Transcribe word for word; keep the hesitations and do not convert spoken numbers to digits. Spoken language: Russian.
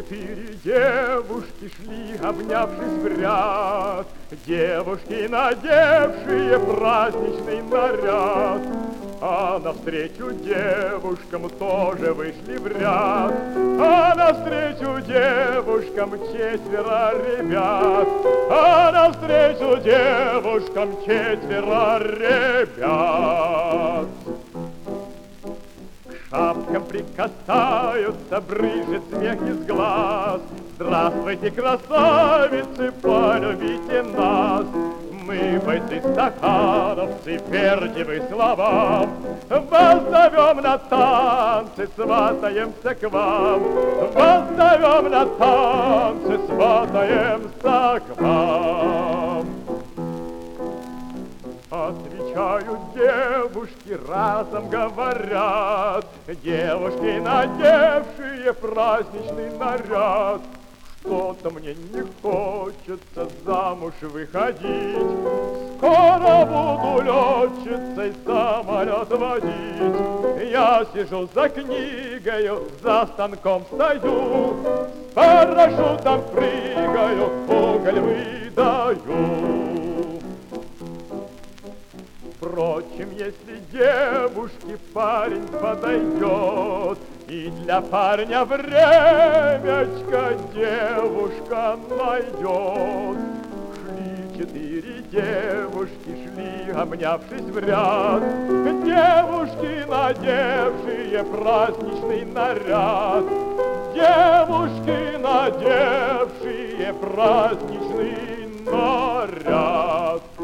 Четыре девушки шли, обнявшись в ряд, девушки, надевшие праздничный наряд. А навстречу девушкам тоже вышли в ряд, а навстречу девушкам четверо ребят, а навстречу девушкам четверо ребят. К шапкам прикасаются, брызжет смех из глаз. Здравствуйте, красавицы, полюбите нас. Мы, бойцы стахановцы, верьте словам, вас зовем на танцы, сватаемся к вам. Вас зовем на танцы, сватаемся к вам. Отвечают девушки, разом говорят, девушки, надевшие праздничный наряд. Что-то мне не хочется замуж выходить, скоро буду летчицей самолет водить. Я сижу за книгою, за станком стою, с парашютом прыгаю, уголь выдаю. Впрочем, если девушке парень подойдет, и для парня времечко девушка найдет. Шли четыре девушки, шли, обнявшись в ряд, девушки, надевшие праздничный наряд, девушки, надевшие праздничный наряд.